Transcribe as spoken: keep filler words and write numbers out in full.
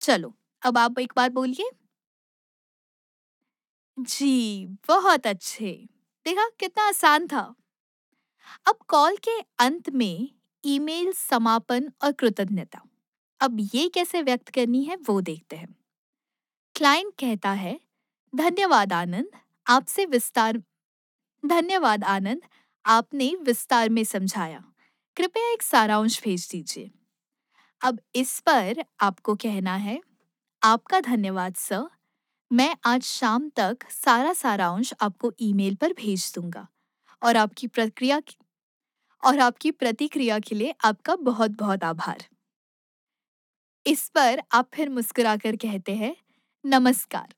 चलो, अब आप एक बार बोलिए। जी, बहुत अच्छे। देखा कितना आसान था। अब कॉल के अंत में ईमेल समापन और कृतज्ञता। अब ये कैसे व्यक्त करनी है वो देखते हैं। क्लाइंट कहता है, धन्यवाद आनंद, आपसे विस्तार धन्यवाद आनंद, आपने विस्तार में समझाया। कृपया एक सारांश भेज दीजिए। अब इस पर आपको कहना है, आपका धन्यवाद सर, मैं आज शाम तक सारा सारांश आपको ईमेल पर भेज दूंगा और आपकी प्रक्रिया और आपकी प्रतिक्रिया के लिए आपका बहुत बहुत आभार। इस पर आप फिर मुस्कुराकर कहते हैं, नमस्कार।